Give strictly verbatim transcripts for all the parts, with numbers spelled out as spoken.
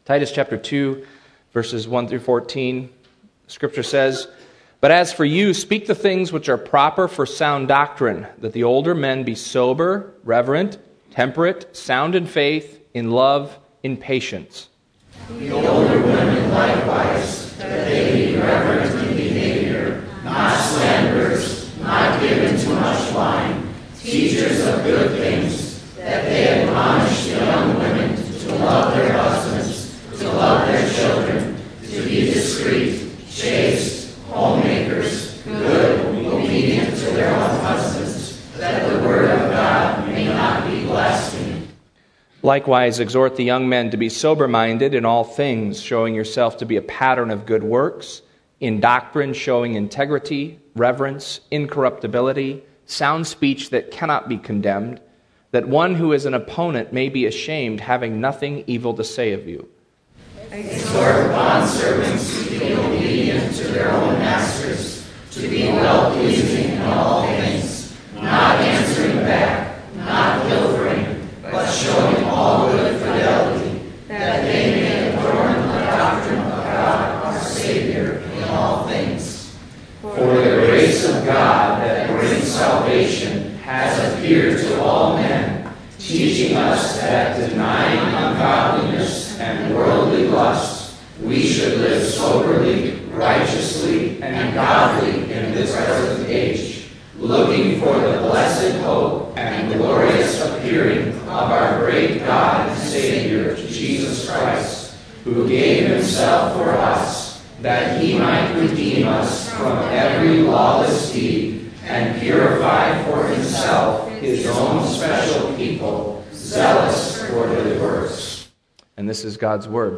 Titus chapter two, verses one through fourteen, Scripture says, "But as for you, speak the things which are proper for sound doctrine, that the older men be sober, reverent, temperate, sound in faith, in love, in patience. The older women likewise, that they be reverent in behavior, not slanderers, not given to much wine, teachers of good things, that they admonish the young women to love their husbands, to love their children, to be discreet, chaste, homemakers, good, obedient to their own husbands, that the word of God may not be blasphemed. Likewise, exhort the young men to be sober-minded in all things, showing yourself to be a pattern of good works, in doctrine showing integrity, reverence, incorruptibility, sound speech that cannot be condemned, that one who is an opponent may be ashamed, having nothing evil to say of you. Exhort bondservants to be obedient to their own masters, to be well-pleasing in all things, not answering back, not pilfering, but showing all good fidelity, that they may adorn the doctrine of God our Savior in all things. For the grace of God that brings salvation has appeared to all men, teaching us that denying ungodliness and worldly lusts, we should live soberly, righteously, and godly in this present age, looking for the blessed hope and glorious appearing of our great God and Savior, Jesus Christ, who gave himself for us, that he might redeem us from every lawless deed and purify for himself his own special people, zealous for good works." And this is God's word.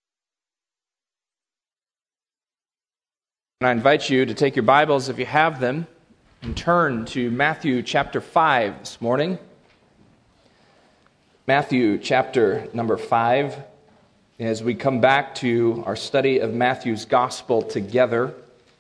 And I invite you to take your Bibles, if you have them, and turn to Matthew chapter five this morning. Matthew chapter number five, as we come back to our study of Matthew's gospel together.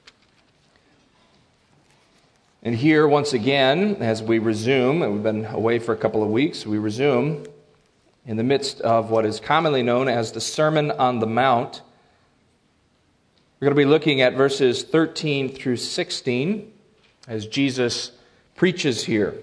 And here, once again, as we resume, and we've been away for a couple of weeks, we resume in the midst of what is commonly known as the Sermon on the Mount. We're going to be looking at verses thirteen through sixteen as Jesus preaches here.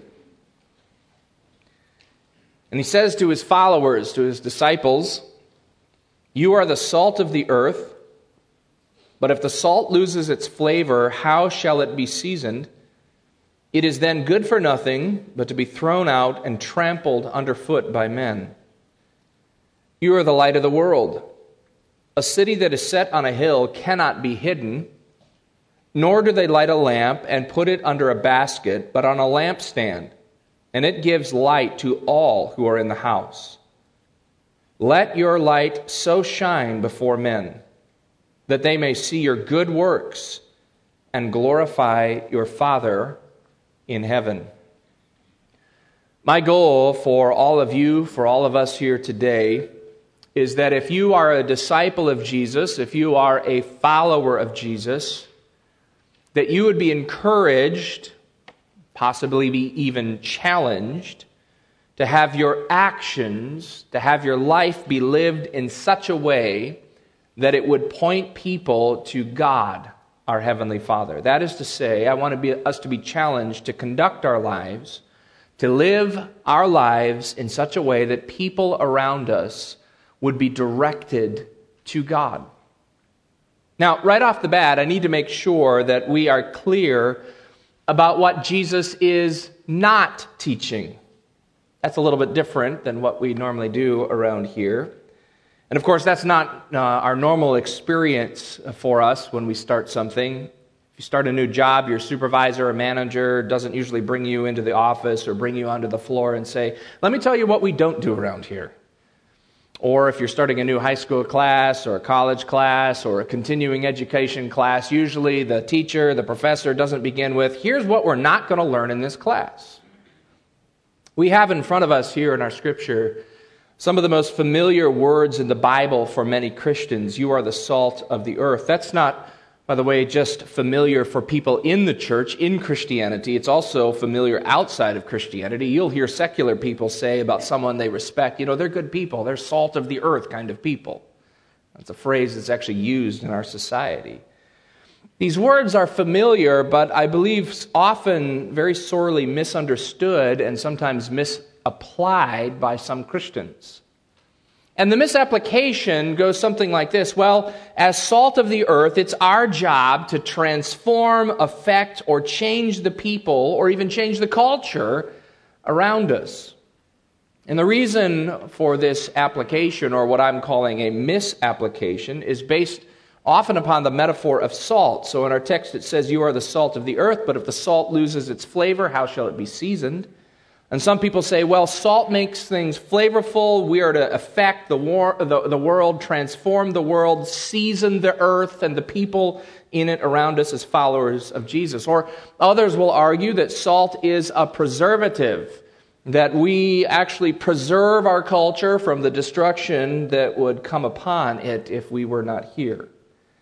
And he says to his followers, to his disciples, "You are the salt of the earth, but if the salt loses its flavor, how shall it be seasoned? It is then good for nothing but to be thrown out and trampled underfoot by men. You are the light of the world. A city that is set on a hill cannot be hidden, nor do they light a lamp and put it under a basket, but on a lampstand, and it gives light to all who are in the house. Let your light so shine before men, that they may see your good works and glorify your Father in heaven." My goal for all of you, for all of us here today, is that if you are a disciple of Jesus, if you are a follower of Jesus, that you would be encouraged, possibly be even challenged, to have your actions, to have your life be lived in such a way that it would point people to God, our Heavenly Father. That is to say, I want to be, us to be challenged to conduct our lives, to live our lives in such a way that people around us would be directed to God. Now, right off the bat, I need to make sure that we are clear about what Jesus is not teaching. That's a little bit different than what we normally do around here. And of course, that's not uh, our normal experience for us when we start something. If you start a new job, your supervisor or manager doesn't usually bring you into the office or bring you onto the floor and say, "Let me tell you what we don't do around here." Or if you're starting a new high school class or a college class or a continuing education class, usually the teacher, the professor doesn't begin with, "Here's what we're not going to learn in this class." We have in front of us here in our scripture some of the most familiar words in the Bible for many Christians. You are the salt of the earth. That's not, by the way, just familiar for people in the church, in Christianity. It's also familiar outside of Christianity. You'll hear secular people say about someone they respect, you know, they're good people. They're salt of the earth kind of people. That's a phrase that's actually used in our society. These words are familiar, but I believe often very sorely misunderstood and sometimes misapplied by some Christians. And the misapplication goes something like this. Well, as salt of the earth, it's our job to transform, affect, or change the people, or even change the culture around us. And the reason for this application, or what I'm calling a misapplication, is based often upon the metaphor of salt. So in our text it says, you are the salt of the earth, but if the salt loses its flavor, how shall it be seasoned? And some people say, well, salt makes things flavorful. We are to affect the, war, the, the world, transform the world, season the earth and the people in it around us as followers of Jesus. Or others will argue that salt is a preservative, that we actually preserve our culture from the destruction that would come upon it if we were not here.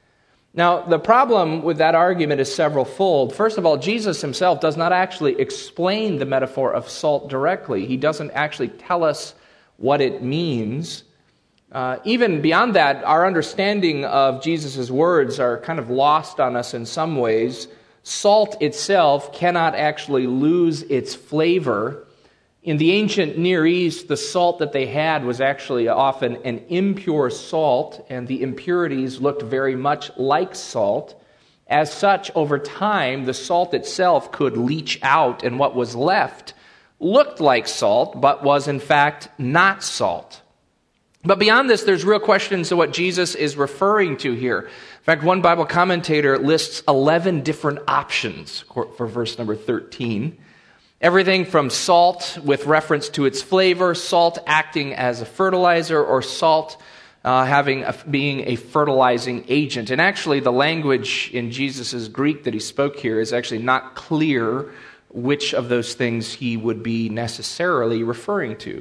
Now, the problem with that argument is several-fold. First of all, Jesus himself does not actually explain the metaphor of salt directly. He doesn't actually tell us what it means. Uh, even beyond that, our understanding of Jesus' words are kind of lost on us in some ways. Salt itself cannot actually lose its flavor. In the ancient Near East, the salt that they had was actually often an impure salt, and the impurities looked very much like salt. As such, over time, the salt itself could leach out, and what was left looked like salt, but was in fact not salt. But beyond this, there's real questions to what Jesus is referring to here. In fact, one Bible commentator lists eleven different options for verse number thirteen. Everything from salt with reference to its flavor, salt acting as a fertilizer, or salt uh, having a, being a fertilizing agent. And actually, the language in Jesus' Greek that he spoke here is actually not clear which of those things he would be necessarily referring to.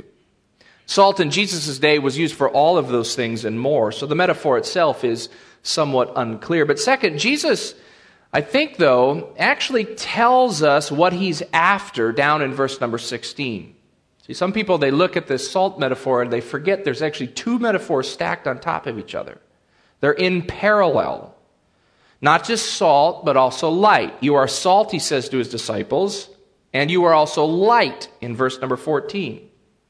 Salt in Jesus' day was used for all of those things and more, so the metaphor itself is somewhat unclear. But second, Jesus, I think, though, actually tells us what he's after down in verse number sixteen. See, some people, they look at this salt metaphor and they forget there's actually two metaphors stacked on top of each other. They're in parallel. Not just salt, but also light. You are salt, he says to his disciples, and you are also light in verse number fourteen.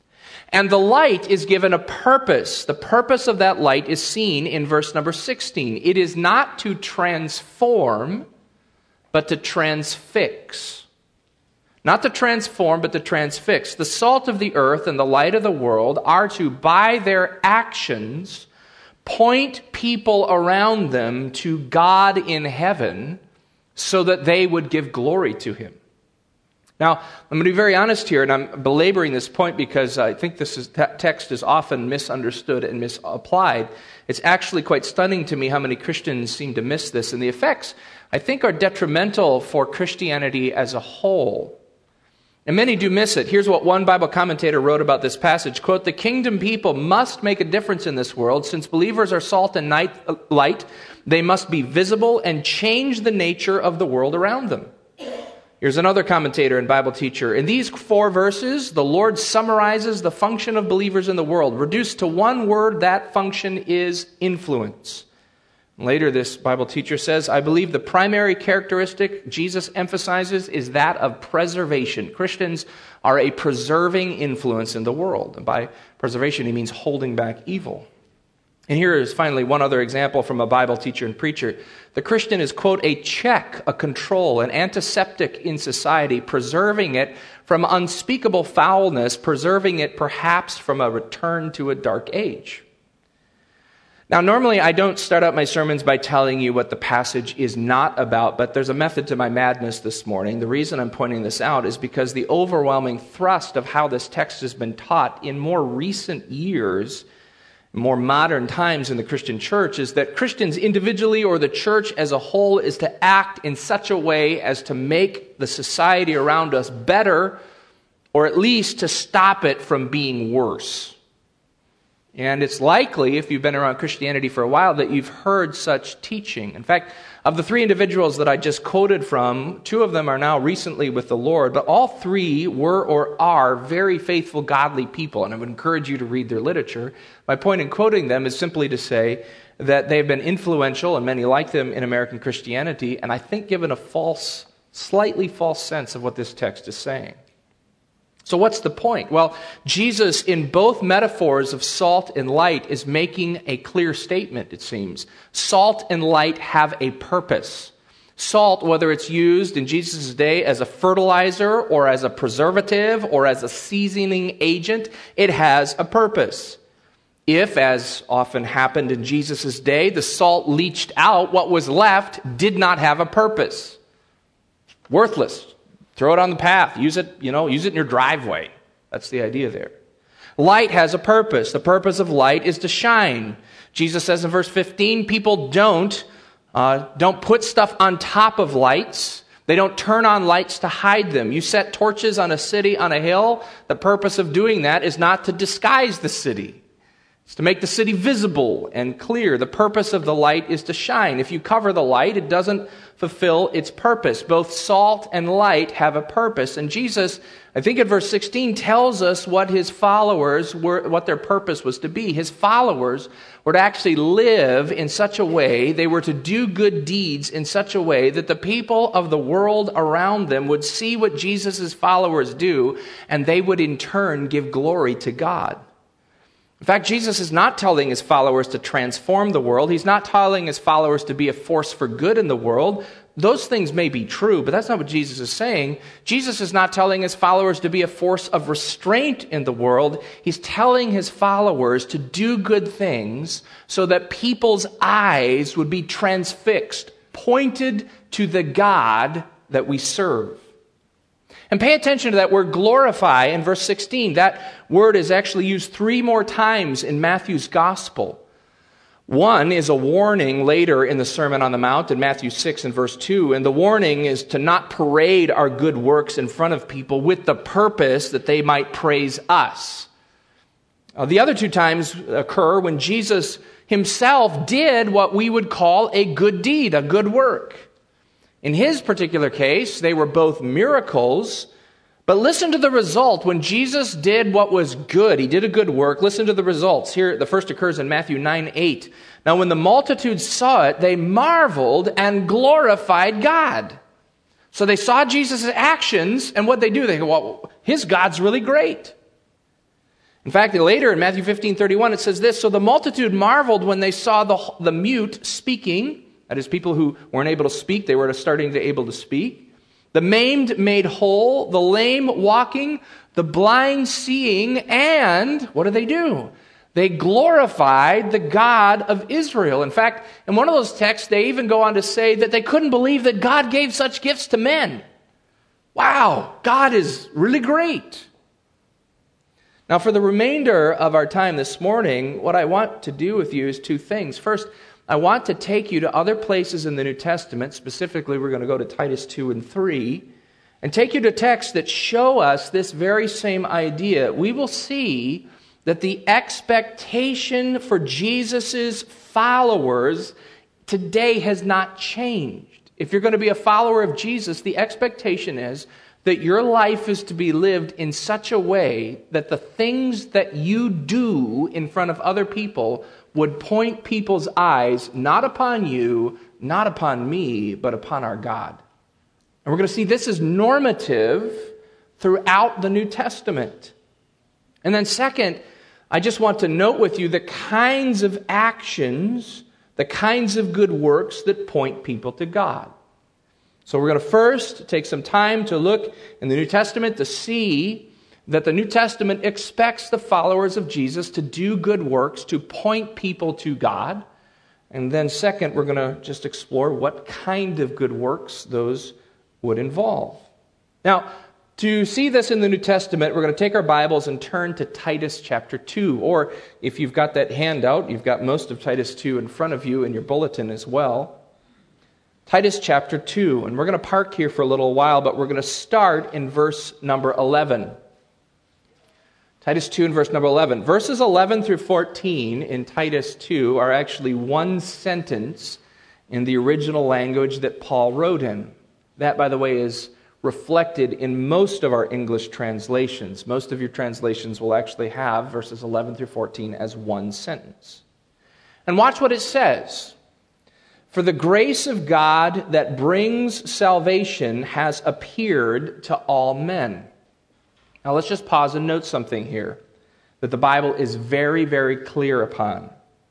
And the light is given a purpose. The purpose of that light is seen in verse number sixteen. It is not to transform, but to transfix. Not to transform, but to transfix. The salt of the earth and the light of the world are to, by their actions, point people around them to God in heaven so that they would give glory to him. Now, I'm going to be very honest here, and I'm belaboring this point because I think this is, that text is often misunderstood and misapplied. It's actually quite stunning to me how many Christians seem to miss this, and the effects, I think, are detrimental for Christianity as a whole. And many do miss it. Here's what one Bible commentator wrote about this passage, quote, "The kingdom people must make a difference in this world. Since believers are salt and light, they must be visible and change the nature of the world around them." Here's another commentator and Bible teacher. In these four verses, the Lord summarizes the function of believers in the world. Reduced to one word, that function is influence. Later, this Bible teacher says, I believe the primary characteristic Jesus emphasizes is that of preservation. Christians are a preserving influence in the world. And by preservation, he means holding back evil. And here is finally one other example from a Bible teacher and preacher. The Christian is, quote, a check, a control, an antiseptic in society, preserving it from unspeakable foulness, preserving it perhaps from a return to a dark age. Now, normally I don't start out my sermons by telling you what the passage is not about, but there's a method to my madness this morning. The reason I'm pointing this out is because the overwhelming thrust of how this text has been taught in more recent years, more modern times in the Christian church, is that Christians individually or the church as a whole is to act in such a way as to make the society around us better, or at least to stop it from being worse. And it's likely, if you've been around Christianity for a while, that you've heard such teaching. In fact, of the three individuals that I just quoted from, two of them are now recently with the Lord, but all three were or are very faithful, godly people, and I would encourage you to read their literature. My point in quoting them is simply to say that they've been influential, and many like them, in American Christianity, and I think given a false, slightly false sense of what this text is saying. So what's the point? Well, Jesus, in both metaphors of salt and light, is making a clear statement, it seems. Salt and light have a purpose. Salt, whether it's used in Jesus' day as a fertilizer or as a preservative or as a seasoning agent, it has a purpose. If, as often happened in Jesus' day, the salt leached out, what was left did not have a purpose. Worthless. Throw it on the path. Use it, you know, use it in your driveway. That's the idea there. Light has a purpose. The purpose of light is to shine. Jesus says in verse fifteen, people don't, uh, don't put stuff on top of lights. They don't turn on lights to hide them. You set torches on a city, on a hill. The purpose of doing that is not to disguise the city. It's to make the city visible and clear. The purpose of the light is to shine. If you cover the light, it doesn't fulfill its purpose. Both salt and light have a purpose. And Jesus, I think in verse sixteen, tells us what his followers were, what their purpose was to be. His followers were to actually live in such a way, they were to do good deeds in such a way that the people of the world around them would see what Jesus' followers do, and they would in turn give glory to God. In fact, Jesus is not telling his followers to transform the world. He's not telling his followers to be a force for good in the world. Those things may be true, but that's not what Jesus is saying. Jesus is not telling his followers to be a force of restraint in the world. He's telling his followers to do good things so that people's eyes would be transfixed, pointed to the God that we serve. And pay attention to that word glorify in verse sixteen. That word is actually used three more times in Matthew's gospel. One is a warning later in the Sermon on the Mount in Matthew six and verse two. And the warning is to not parade our good works in front of people with the purpose that they might praise us. Uh, the other two times occur when Jesus himself did what we would call a good deed, a good work. In his particular case, they were both miracles, but listen to the result. When Jesus did what was good, he did a good work, listen to the results. Here, the first occurs in Matthew nine eight. Now, when the multitude saw it, they marveled and glorified God. So they saw Jesus' actions, and what they do, they go, well, his God's really great. In fact, later in Matthew fifteen thirty-one, it says this, so the multitude marveled when they saw the, the mute speaking. That is, people who weren't able to speak, they were starting to be able to speak. The maimed made whole, the lame walking, the blind seeing, and what do they do? They glorified the God of Israel. In fact, in one of those texts, they even go on to say that they couldn't believe that God gave such gifts to men. Wow, God is really great. Now, for the remainder of our time this morning, what I want to do with you is two things. First, I want to take you to other places in the New Testament. Specifically, we're going to go to Titus two and three, and take you to texts that show us this very same idea. We will see that the expectation for Jesus' followers today has not changed. If you're going to be a follower of Jesus, the expectation is that your life is to be lived in such a way that the things that you do in front of other people would point people's eyes not upon you, not upon me, but upon our God. And we're going to see this is normative throughout the New Testament. And then second, I just want to note with you the kinds of actions, the kinds of good works that point people to God. So we're going to first take some time to look in the New Testament to see that the New Testament expects the followers of Jesus to do good works to point people to God. And then second, we're going to just explore what kind of good works those would involve. Now, to see this in the New Testament, we're going to take our Bibles and turn to Titus chapter two. Or if you've got that handout, you've got most of Titus two in front of you in your bulletin as well. Titus chapter two. And we're going to park here for a little while, but we're going to start in verse number eleven. Titus two and verse number eleven. Verses eleven through fourteen in Titus two are actually one sentence in the original language that Paul wrote in. That, by the way, is reflected in most of our English translations. Most of your translations will actually have verses eleven through fourteen as one sentence. And watch what it says. For the grace of God that brings salvation has appeared to all men. Now let's just pause and note something here that the Bible is very, very clear upon.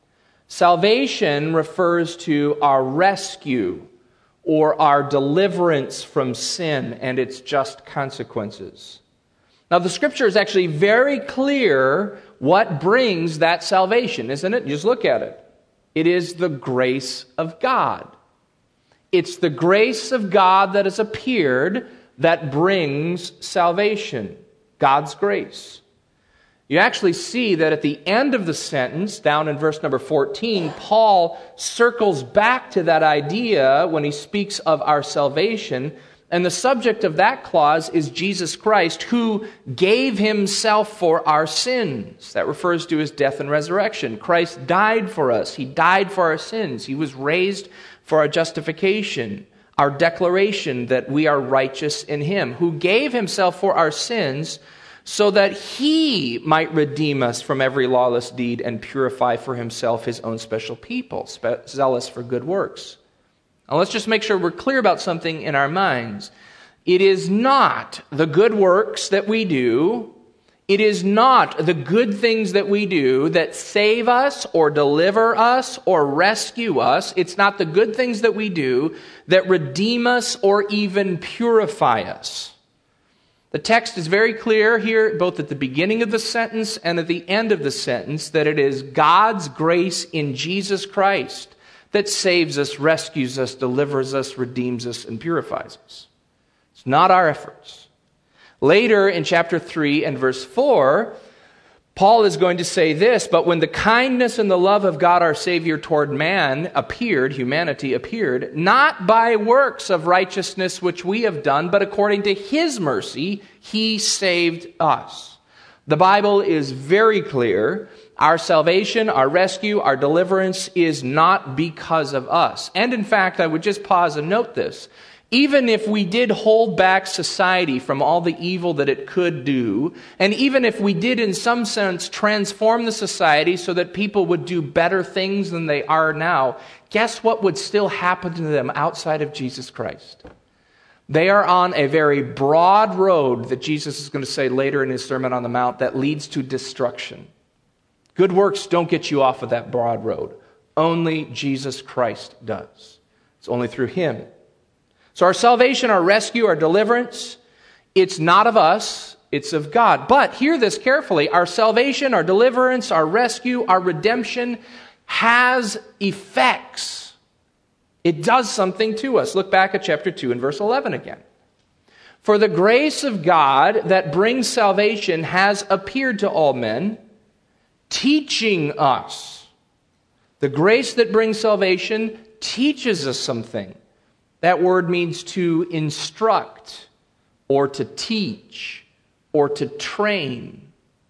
Salvation refers to our rescue or our deliverance from sin and its just consequences. Now the Scripture is actually very clear what brings that salvation, isn't it? Just look at it. It is the grace of God. It's the grace of God that has appeared that brings salvation. God's grace. You actually see that at the end of the sentence, down in verse number fourteen, Paul circles back to that idea when he speaks of our salvation. And the subject of that clause is Jesus Christ, who gave himself for our sins. That refers to his death and resurrection. Christ died for us. He died for our sins. He was raised for our justification, our declaration that we are righteous in him, who gave himself for our sins so that he might redeem us from every lawless deed and purify for himself his own special people, zealous for good works. Now let's just make sure we're clear about something in our minds. It is not the good works that we do, it is not the good things that we do that save us or deliver us or rescue us. It's not the good things that we do that redeem us or even purify us. The text is very clear here, both at the beginning of the sentence and at the end of the sentence, that it is God's grace in Jesus Christ that saves us, rescues us, delivers us, redeems us, and purifies us. It's not our efforts. Later in chapter three and verse four, Paul is going to say this, but when the kindness and the love of God our Savior toward man appeared, humanity appeared, not by works of righteousness which we have done, but according to his mercy, he saved us. The Bible is very clear. Our salvation, our rescue, our deliverance is not because of us. And in fact, I would just pause and note this. Even if we did hold back society from all the evil that it could do, and even if we did in some sense transform the society so that people would do better things than they are now, guess what would still happen to them outside of Jesus Christ? They are on a very broad road that Jesus is going to say later in his Sermon on the Mount that leads to destruction. Good works don't get you off of that broad road. Only Jesus Christ does. It's only through him. So our salvation, our rescue, our deliverance, it's not of us, it's of God. But hear this carefully. Our salvation, our deliverance, our rescue, our redemption has effects. It does something to us. Look back at chapter two and verse eleven again. For the grace of God that brings salvation has appeared to all men, teaching us. The grace that brings salvation teaches us something. That word means to instruct or to teach or to train.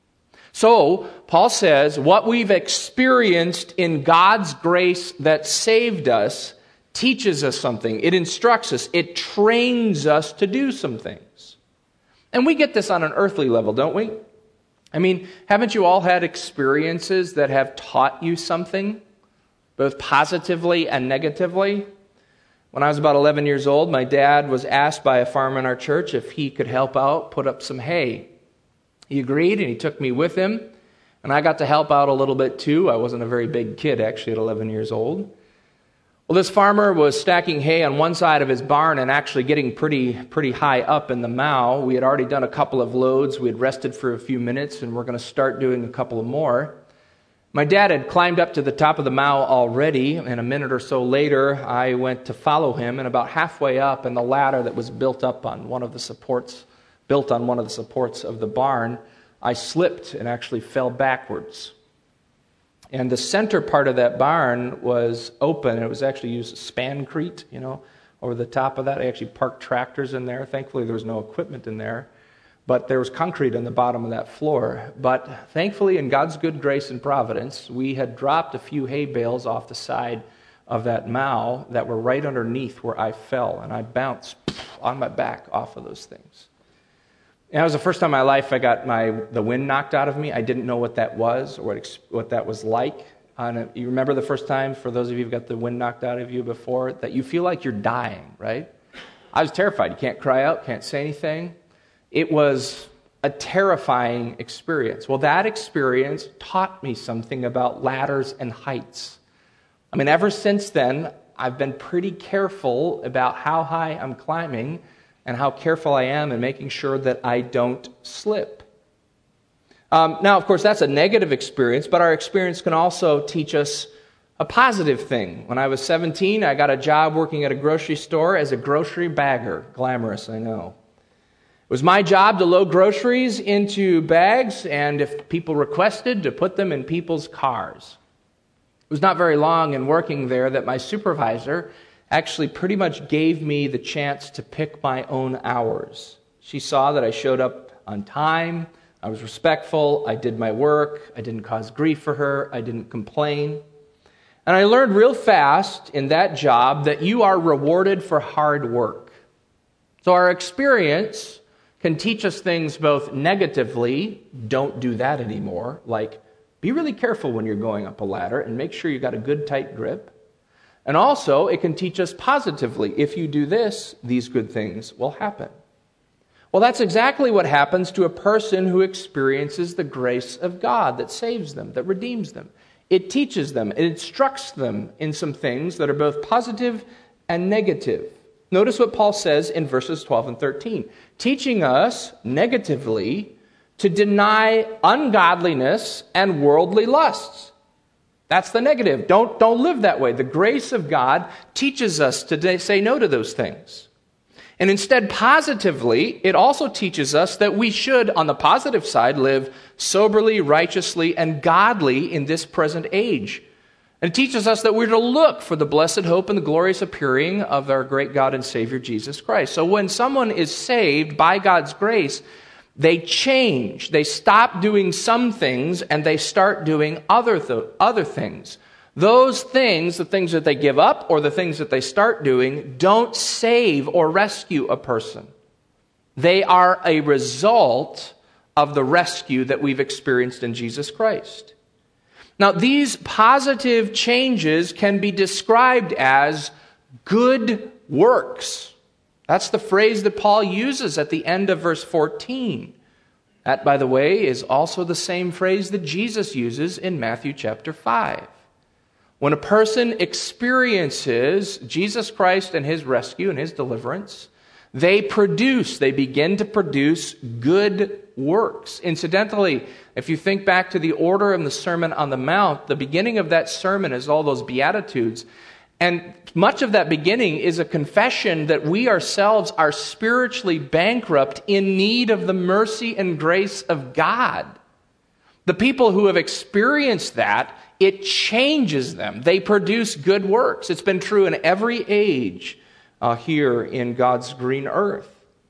So, Paul says, what we've experienced in God's grace that saved us teaches us something. It instructs us. It trains us to do some things. And we get this on an earthly level, don't we? I mean, haven't you all had experiences that have taught you something, both positively and negatively? When I was about eleven years old, my dad was asked by a farmer in our church if he could help out put up some hay. He agreed, and he took me with him, and I got to help out a little bit too. I wasn't a very big kid, actually, at eleven years old. Well, this farmer was stacking hay on one side of his barn and actually getting pretty pretty high up in the mow. We had already done a couple of loads. We had rested for a few minutes, and we're going to start doing a couple of more. My dad had climbed up to the top of the mow already, and a minute or so later, I went to follow him, and about halfway up in the ladder that was built up on one of the supports, built on one of the supports of the barn, I slipped and actually fell backwards. And the center part of that barn was open, and it was actually used as spancrete, you know, over the top of that. I actually parked tractors in there. Thankfully, there was no equipment in there. but there was concrete on the bottom of that floor. But thankfully, in God's good grace and providence, we had dropped a few hay bales off the side of that mow that were right underneath where I fell, and I bounced on my back off of those things. And that was the first time in my life I got my the wind knocked out of me. I didn't know what that was or what, what that was like. Uh, you remember the first time, for those of you who've got the wind knocked out of you before, that you feel like you're dying, right? I was terrified. You can't cry out, can't say anything. It was a terrifying experience. Well, that experience taught me something about ladders and heights. I mean, ever since then, I've been pretty careful about how high I'm climbing and how careful I am in making sure that I don't slip. Um, now, of course, that's a negative experience, but our experience can also teach us a positive thing. When I was seventeen, I got a job working at a grocery store as a grocery bagger. Glamorous, I know. It was my job to load groceries into bags, and if people requested, to put them in people's cars. It was not very long in working there that my supervisor actually pretty much gave me the chance to pick my own hours. She saw that I showed up on time, I was respectful, I did my work, I didn't cause grief for her, I didn't complain. And I learned real fast in that job that you are rewarded for hard work. So our experience can teach us things both negatively, don't do that anymore, like be really careful when you're going up a ladder and make sure you got a good tight grip. And also, it can teach us positively, if you do this, these good things will happen. Well, that's exactly what happens to a person who experiences the grace of God that saves them, that redeems them. It teaches them, it instructs them in some things that are both positive and negative. Notice what Paul says in verses twelve and thirteen, teaching us negatively to deny ungodliness and worldly lusts. That's the negative. Don't, don't live that way. The grace of God teaches us to say no to those things. And instead, positively, it also teaches us that we should, on the positive side, live soberly, righteously, and godly in this present age. And it teaches us that we're to look for the blessed hope and the glorious appearing of our great God and Savior, Jesus Christ. So when someone is saved by God's grace, they change. They stop doing some things and they start doing other th- other things. Those things, the things that they give up or the things that they start doing, don't save or rescue a person. They are a result of the rescue that we've experienced in Jesus Christ. Now, these positive changes can be described as good works. That's the phrase that Paul uses at the end of verse fourteen. That, by the way, is also the same phrase that Jesus uses in Matthew chapter five. When a person experiences Jesus Christ and his rescue and his deliverance, they produce, they begin to produce good works. Incidentally, if you think back to the order of the Sermon on the Mount, the beginning of that sermon is all those Beatitudes. And much of that beginning is a confession that we ourselves are spiritually bankrupt, in need of the mercy and grace of God. The people who have experienced that, it changes them. They produce good works. It's been true in every age uh, here in God's green earth.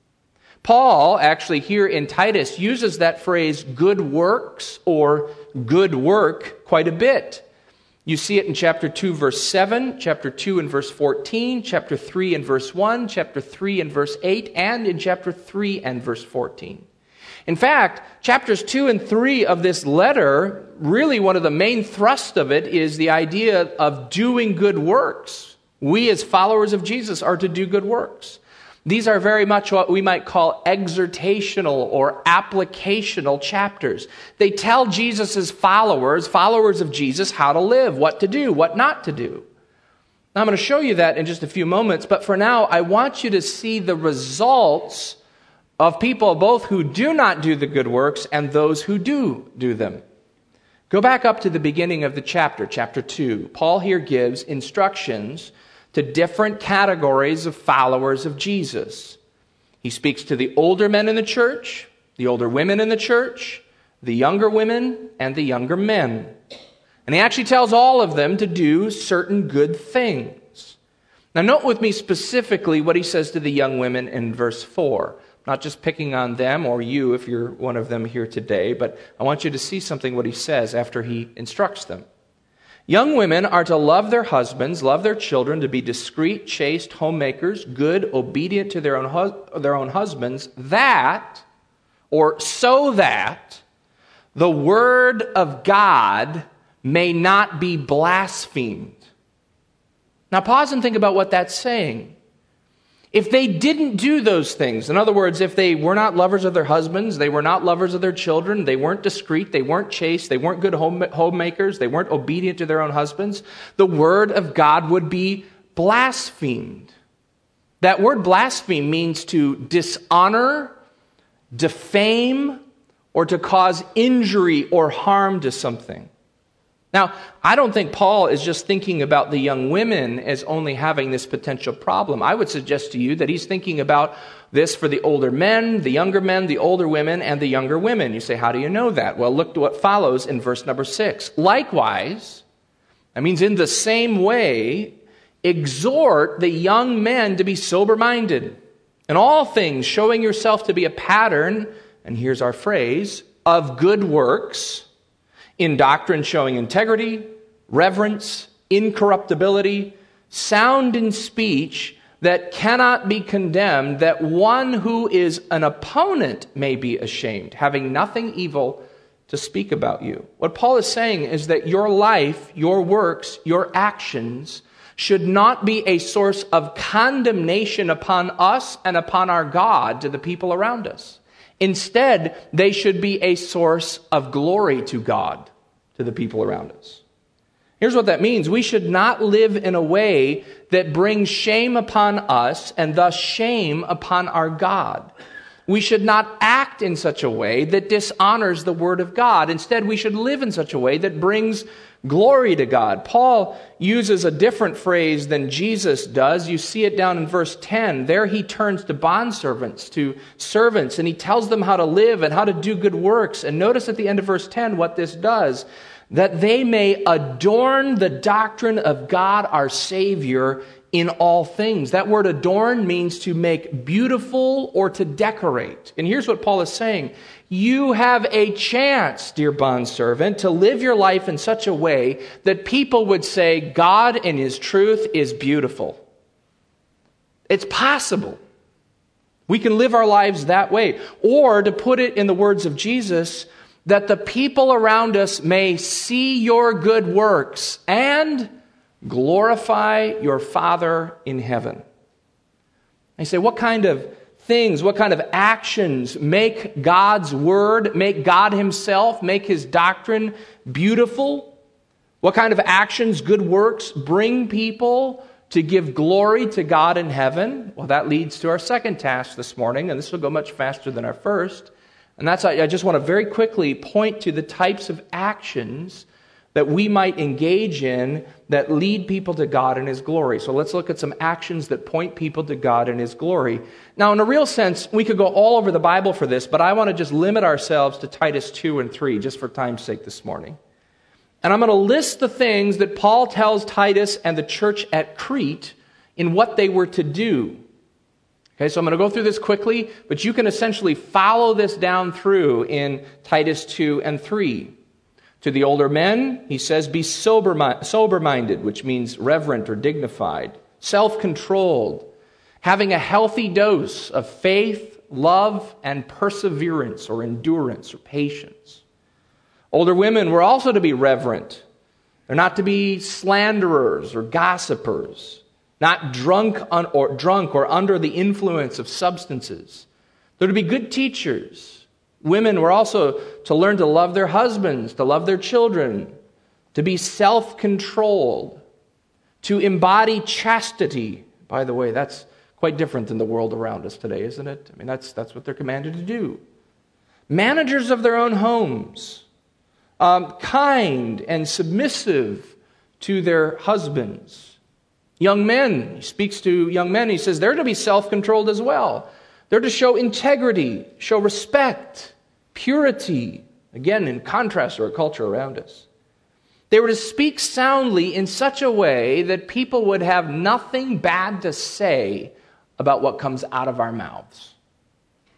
Paul, actually here in Titus, uses that phrase good works or good work quite a bit. You see it in chapter two, verse seven, chapter two and verse fourteen, chapter three and verse one, chapter three and verse eight, and in chapter three and verse fourteen. In fact, chapters two and three of this letter, really one of the main thrust of it is the idea of doing good works. We as followers of Jesus are to do good works. These are very much what we might call exhortational or applicational chapters. They tell Jesus' followers, followers of Jesus, how to live, what to do, what not to do. Now, I'm going to show you that in just a few moments, but for now, I want you to see the results of people both who do not do the good works and those who do do them. Go back up to the beginning of the chapter, chapter two. Paul here gives instructions to different categories of followers of Jesus. He speaks to the older men in the church, the older women in the church, the younger women, and the younger men. And he actually tells all of them to do certain good things. Now note with me specifically what he says to the young women in verse four. Not just picking on them or you if you're one of them here today, but I want you to see something what he says after he instructs them. Young women are to love their husbands, love their children, to be discreet, chaste, homemakers, good, obedient to their own, hu- their own husbands, that, or so that, the word of God may not be blasphemed. Now pause and think about what that's saying. If they didn't do those things, in other words, if they were not lovers of their husbands, they were not lovers of their children, they weren't discreet, they weren't chaste, they weren't good home, homemakers, they weren't obedient to their own husbands, the word of God would be blasphemed. That word blaspheme means to dishonor, defame, or to cause injury or harm to something. Now, I don't think Paul is just thinking about the young women as only having this potential problem. I would suggest to you that he's thinking about this for the older men, the younger men, the older women, and the younger women. You say, how do you know that? Well, look to what follows in verse number six. Likewise, that means in the same way, exhort the young men to be sober-minded, in all things showing yourself to be a pattern, and here's our phrase, of good works, in doctrine showing integrity, reverence, incorruptibility, sound in speech that cannot be condemned, that one who is an opponent may be ashamed, having nothing evil to speak about you. What Paul is saying is that your life, your works, your actions should not be a source of condemnation upon us and upon our God to the people around us. Instead, they should be a source of glory to God, to the people around us. Here's what that means. We should not live in a way that brings shame upon us and thus shame upon our God. We should not act in such a way that dishonors the word of God. Instead, we should live in such a way that brings glory to God. Paul uses a different phrase than Jesus does. You see it down in verse ten. There he turns to bondservants, to servants, and he tells them how to live and how to do good works. And notice at the end of verse ten what this does, that they may adorn the doctrine of God our Savior in all things. That word adorn means to make beautiful or to decorate. And here's what Paul is saying. You have a chance, dear bondservant, to live your life in such a way that people would say God and His truth is beautiful. It's possible. We can live our lives that way. Or, to put it in the words of Jesus, that the people around us may see your good works and glorify your Father in heaven. You say, what kind of things, what kind of actions make God's word, make God Himself, make His doctrine beautiful? What kind of actions, good works, bring people to give glory to God in heaven? Well, that leads to our second task this morning, and this will go much faster than our first. And that's, I just want to very quickly point to the types of actions that we might engage in that lead people to God and His glory. So let's look at some actions that point people to God and His glory. Now, in a real sense, we could go all over the Bible for this, but I want to just limit ourselves to Titus two and three, just for time's sake this morning. And I'm going to list the things that Paul tells Titus and the church at Crete in what they were to do. Okay, so I'm going to go through this quickly, but you can essentially follow this down through in Titus two and three. To the older men, he says, be sober, sober-minded, which means reverent or dignified, self-controlled, having a healthy dose of faith, love, and perseverance or endurance or patience. Older women were also to be reverent. They're not to be slanderers or gossipers, not drunk on, or drunk or under the influence of substances. They're to be good teachers. Women were also to learn to love their husbands, to love their children, to be self-controlled, to embody chastity. By the way, that's quite different than the world around us today, isn't it? I mean, that's, that's what they're commanded to do. Managers of their own homes, um, kind and submissive to their husbands. Young men, he speaks to young men, he says they're to be self-controlled as well. They're to show integrity, show respect, purity, again, in contrast to our culture around us. They were to speak soundly in such a way that people would have nothing bad to say about what comes out of our mouths.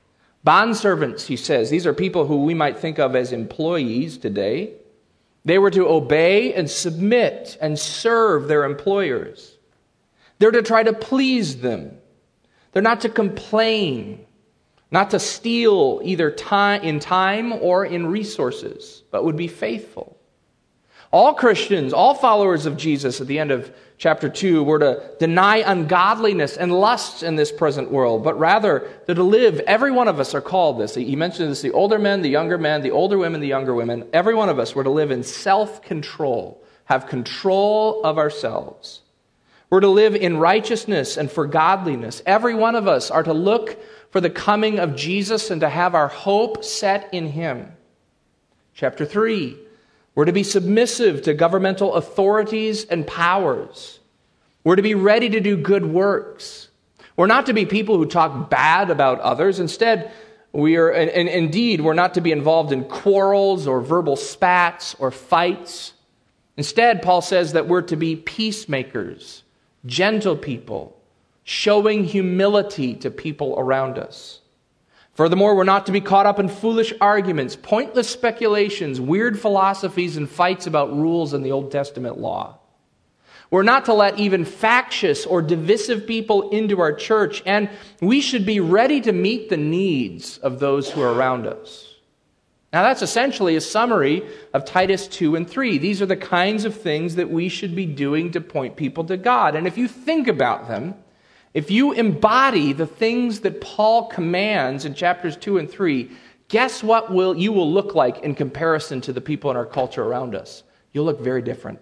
Bondservants, he says, these are people who we might think of as employees today. They were to obey and submit and serve their employers. They're to try to please them. They're not to complain, not to steal either time in time or in resources, but would be faithful. All Christians, all followers of Jesus at the end of chapter two were to deny ungodliness and lusts in this present world, but rather they're to live. Every one of us are called this. He mentioned this, the older men, the younger men, the older women, the younger women. Every one of us were to live in self-control, have control of ourselves. We're to live in righteousness and for godliness. Every one of us are to look for the coming of Jesus and to have our hope set in him. Chapter three, we're to be submissive to governmental authorities and powers. We're to be ready to do good works. We're not to be people who talk bad about others. Instead, we are, and, and indeed, we're not to be involved in quarrels or verbal spats or fights. Instead, Paul says that we're to be peacemakers, gentle people, showing humility to people around us. Furthermore, we're not to be caught up in foolish arguments, pointless speculations, weird philosophies, and fights about rules in the Old Testament law. We're not to let even factious or divisive people into our church, and we should be ready to meet the needs of those who are around us. Now, that's essentially a summary of Titus two and three. These are the kinds of things that we should be doing to point people to God. And if you think about them, if you embody the things that Paul commands in chapters two and three, guess what will you will look like in comparison to the people in our culture around us? You'll look very different.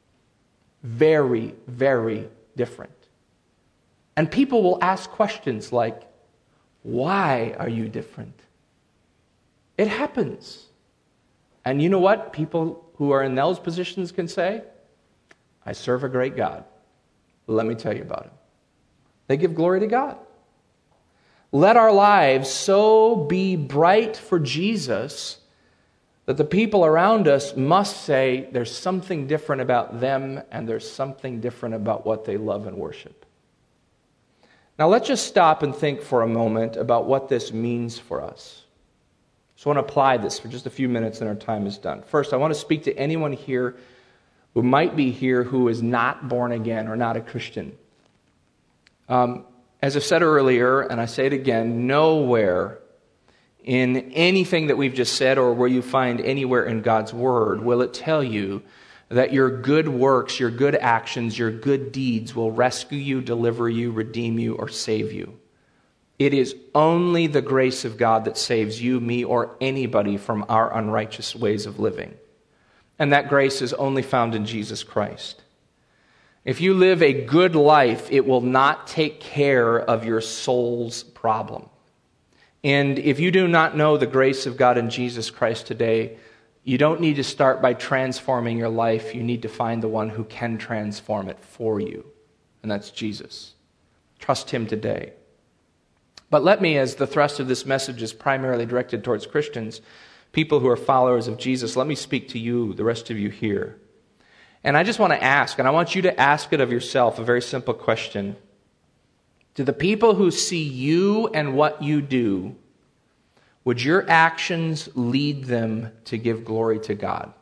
Very, very different. And people will ask questions like, why are you different? It happens. And you know what people who are in those positions can say? I serve a great God. Let me tell you about him. They give glory to God. Let our lives so be bright for Jesus that the people around us must say there's something different about them and there's something different about what they love and worship. Now let's just stop and think for a moment about what this means for us. So I want to apply this for just a few minutes and our time is done. First, I want to speak to anyone here who might be here who is not born again or not a Christian. Um, as I said earlier, and I say it again, nowhere in anything that we've just said or where you find anywhere in God's Word will it tell you that your good works, your good actions, your good deeds will rescue you, deliver you, redeem you, or save you. It is only the grace of God that saves you, me, or anybody from our unrighteous ways of living. And that grace is only found in Jesus Christ. If you live a good life, it will not take care of your soul's problem. And if you do not know the grace of God in Jesus Christ today, you don't need to start by transforming your life. You need to find the one who can transform it for you, and that's Jesus. Trust him today. But let me, as the thrust of this message is primarily directed towards Christians, people who are followers of Jesus, let me speak to you, the rest of you here. And I just want to ask, and I want you to ask it of yourself, a very simple question. To the people who see you and what you do, would your actions lead them to give glory to God?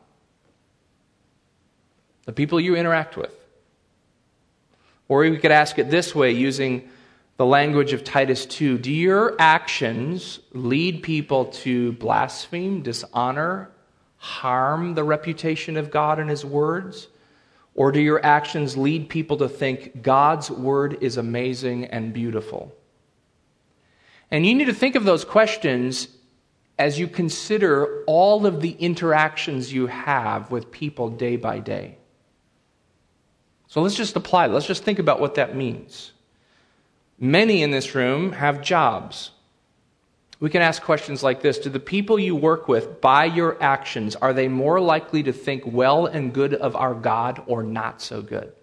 The people you interact with. Or we could ask it this way, using the language of Titus two. Do your actions lead people to blaspheme, dishonor, harm the reputation of God and his words? Or do your actions lead people to think God's word is amazing and beautiful? And you need to think of those questions as you consider all of the interactions you have with people day by day. So let's just apply, let's just think about what that means. Many in this room have jobs. We can ask questions like this. Do the people you work with, by your actions, are they more likely to think well and good of our God or not so good?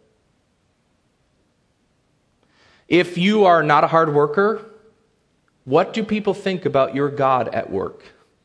If you are not a hard worker, what do people think about your God at work?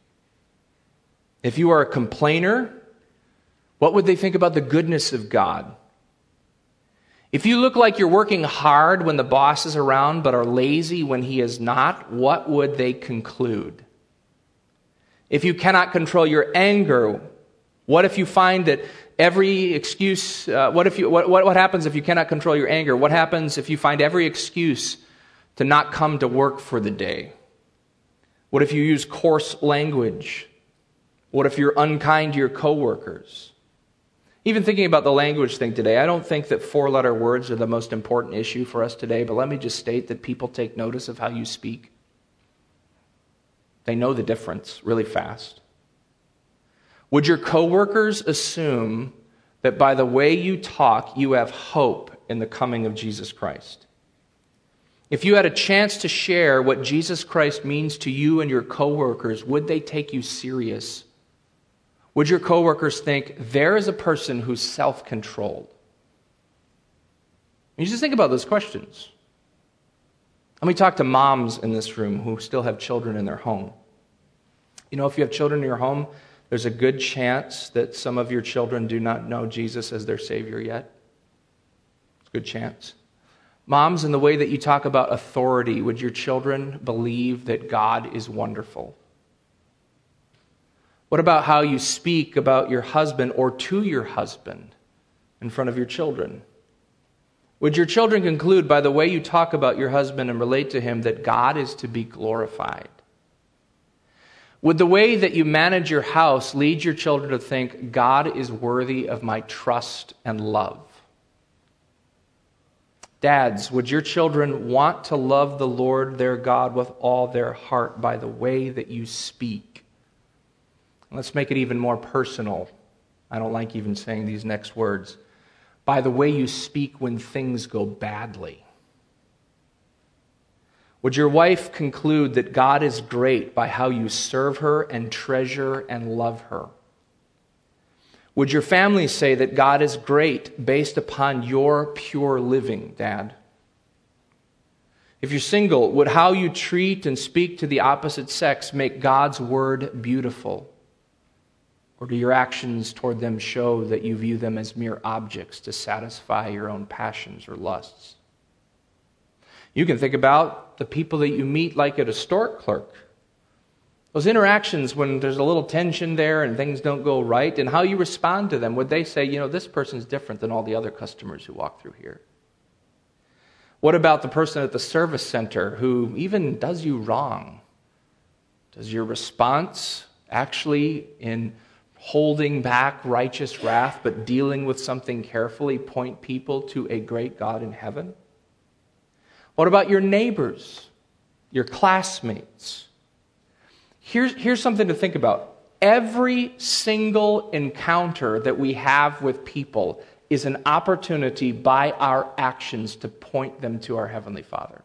If you are a complainer, what would they think about the goodness of God? If you look like you're working hard when the boss is around but are lazy when he is not, what would they conclude? If you cannot control your anger, what if you find that every excuse, uh, what if you what, what what happens if you cannot control your anger? What happens if you find every excuse to not come to work for the day? What if you use coarse language? What if you're unkind to your coworkers? Even thinking about the language thing today, I don't think that four-letter words are the most important issue for us today, but let me just state that people take notice of how you speak. They know the difference really fast. Would your coworkers assume that by the way you talk, you have hope in the coming of Jesus Christ? If you had a chance to share what Jesus Christ means to you and your coworkers, would they take you serious? Would your coworkers think, there is a person who's self-controlled? You just think about those questions. Let me talk to moms in this room who still have children in their home. You know, if you have children in your home, there's a good chance that some of your children do not know Jesus as their Savior yet. It's a good chance. Moms, in the way that you talk about authority, would your children believe that God is wonderful? What about how you speak about your husband or to your husband in front of your children? Would your children conclude by the way you talk about your husband and relate to him that God is to be glorified? Would the way that you manage your house lead your children to think God is worthy of my trust and love? Dads, would your children want to love the Lord their God with all their heart by the way that you speak? Let's make it even more personal. I don't like even saying these next words. By the way you speak when things go badly. Would your wife conclude that God is great by how you serve her and treasure and love her? Would your family say that God is great based upon your pure living, Dad? If you're single, would how you treat and speak to the opposite sex make God's word beautiful? Or do your actions toward them show that you view them as mere objects to satisfy your own passions or lusts? You can think about the people that you meet like at a store clerk. Those interactions when there's a little tension there and things don't go right, and how you respond to them. Would they say, you know, this person's different than all the other customers who walk through here? What about the person at the service center who even does you wrong? Does your response actually, in holding back righteous wrath but dealing with something carefully, point people to a great God in heaven? What about your neighbors, your classmates? Here's, here's something to think about. Every single encounter that we have with people is an opportunity by our actions to point them to our Heavenly Father.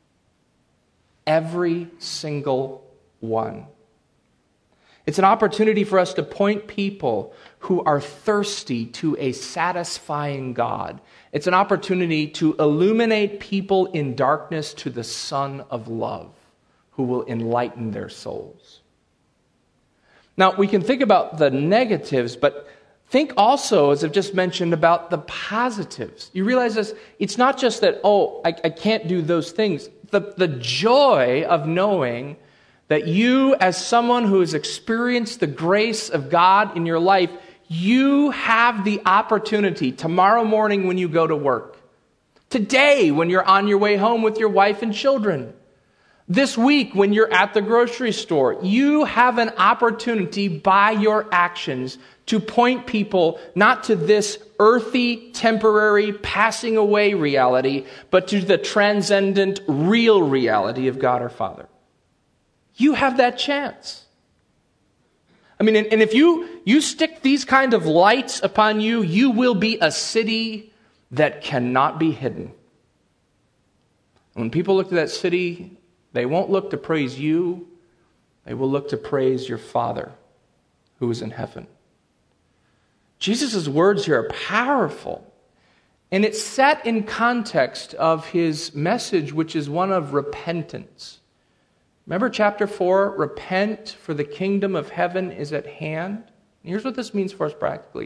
Every single one. It's an opportunity for us to point people who are thirsty to a satisfying God. It's an opportunity to illuminate people in darkness to the Son of Love, who will enlighten their souls. Now, we can think about the negatives, but think also, as I've just mentioned, about the positives. You realize this, it's not just that, oh, I, I can't do those things. The, the joy of knowing that you, as someone who has experienced the grace of God in your life, you have the opportunity tomorrow morning when you go to work, today when you're on your way home with your wife and children, this week when you're at the grocery store, you have an opportunity by your actions to point people not to this earthy, temporary, passing away reality, but to the transcendent, real reality of God our Father. You have that chance. I mean, and, and if you, you stick these kind of lights upon you, you will be a city that cannot be hidden. When people look to that city, they won't look to praise you. They will look to praise your Father who is in heaven. Jesus' words here are powerful. And it's set in context of his message, which is one of repentance. Remember chapter four, repent for the kingdom of heaven is at hand. And here's what this means for us practically.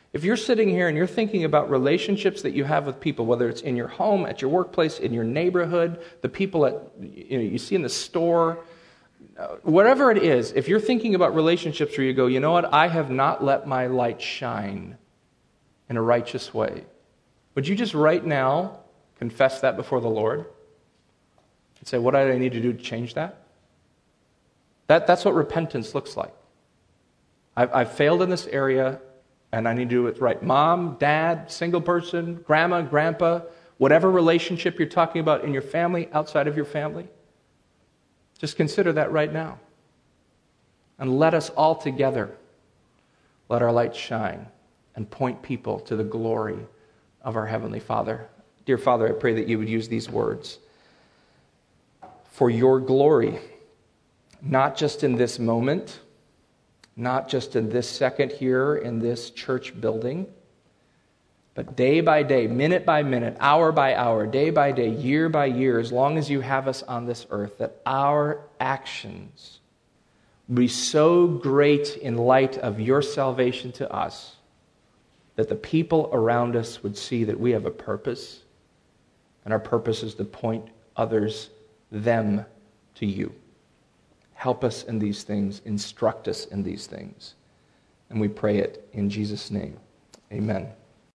If you're sitting here and you're thinking about relationships that you have with people, whether it's in your home, at your workplace, in your neighborhood, the people at, you know, you see in the store, uh, whatever it is, if you're thinking about relationships where you go, you know what, I have not let my light shine in a righteous way, would you just right now confess that before the Lord and say, what do I need to do to change that? That that's what repentance looks like. I've, I've failed in this area, and I need to do it right. Mom, dad, single person, grandma, grandpa, whatever relationship you're talking about in your family, outside of your family, just consider that right now. And let us all together let our light shine and point people to the glory of our Heavenly Father. Dear Father, I pray that you would use these words for your glory, not just in this moment, not just in this second here in this church building, but day by day, minute by minute, hour by hour, day by day, year by year, as long as you have us on this earth, that our actions be so great in light of your salvation to us that the people around us would see that we have a purpose, and our purpose is to point others, them, to you. Help us in these things. Instruct us in these things. And we pray it in Jesus' name. Amen.